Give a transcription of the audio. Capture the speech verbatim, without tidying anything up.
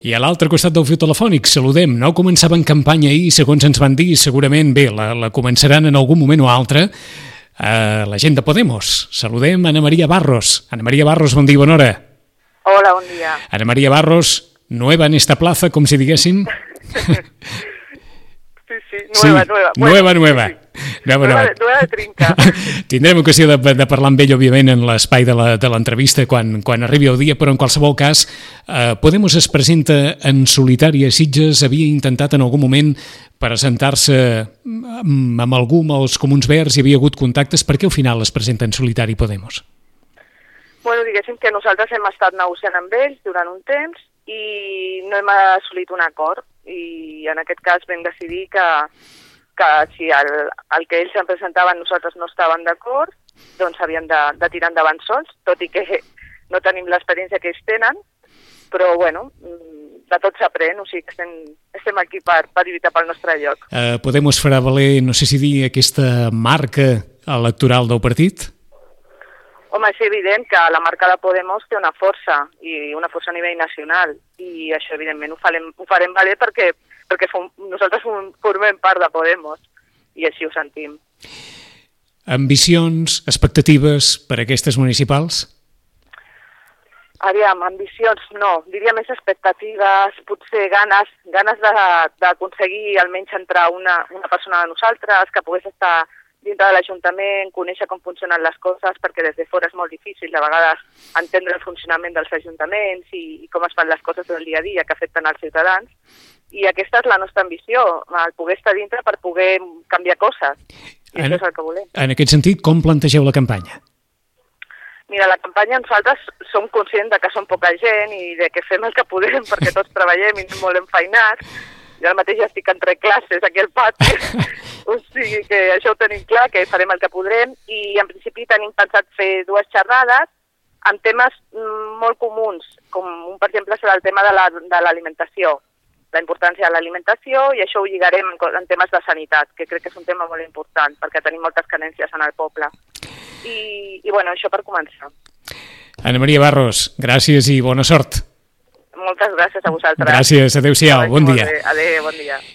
I a l'altre costat del fil telefònic, saludem. No començaven campanya ahir, segons ens van dir, segurament bé, la, la començaran en algun moment o altre, eh, la gent de Podemos. Saludem Ana María Barros. Ana María Barros, bon dia, bona hora. Hola, bon dia. Ana María Barros, nueva en esta plaza, com si diguéssim. Sí, sí, nueva, sí, nueva. Bueno, nueva, nueva. Sí, sí. Nueva, nueva, de, nueva de trinca. Tindrem ocasió de, de parlar amb ell, òbviament, en l'espai de l'entrevista quan, quan arribi el dia, però en qualsevol cas, eh, Podemos es presenta en solitari a Sitges. Havia intentat en algun moment presentar-se amb, amb algú, amb els Comuns Verds, hi havia hagut contactes. Per què al final es presenta en solitari Podemos? Bueno, diguéssim que nosaltres hem estat negociant amb ells durant un temps i no hem assolit un acord. I en aquest cas vam decidir que, que si el, el que ells em presentaven nosaltres no estaven d'acord, doncs havien de, de tirar endavant sols, tot i que no tenim l'experiència que ells tenen, però bueno, de tot s'aprèn, o sigui que estem, estem aquí per, per lluitar pel nostre lloc. Eh, Podemos farà valer, no sé si dir, aquesta marca electoral del partit? Home, és evident que la marca de Podemos té una força, i una força a nivell nacional, i això evidentment ho farem, ho farem valer perquè, perquè fom, nosaltres formem part de Podemos, i així ho sentim. Ambicions, expectatives per a aquestes municipals? Aviam, ambicions no, diria més expectatives, potser ganes, ganes d'aconseguir almenys entrar una, una persona de nosaltres que pogués estar dintre de l'Ajuntament, conèixer com funcionen les coses, perquè des de fora és molt difícil de vegades entendre el funcionament dels ajuntaments i, i com es fan les coses del dia a dia que afecten als ciutadans. I aquesta és la nostra ambició, el poder estar dintre per poder canviar coses. I en, això és el que volem. En aquest sentit, com plantegeu la campanya? Mira, la campanya nosaltres som conscients de que som poca gent i de que fem el que podem perquè tots treballem i anem molt enfeinats. Jo ara mateix ja estic entre classes aquí al pati, o sigui que això ho tenim clar, que farem el que podrem, i en principi tenim pensat fer dues xerrades amb temes molt comuns, com un, per exemple, serà el tema de l'alimentació, la, la importància de l'alimentació, i això ho lligarem en, en temes de sanitat, que crec que és un tema molt important, perquè tenim moltes carències en el poble. I, i bueno, això per començar. Ana María Barros, gràcies i bona sort. Moltes gràcies a vosaltres. Gràcies, adéu-siau, bon dia. Adéu, bon dia.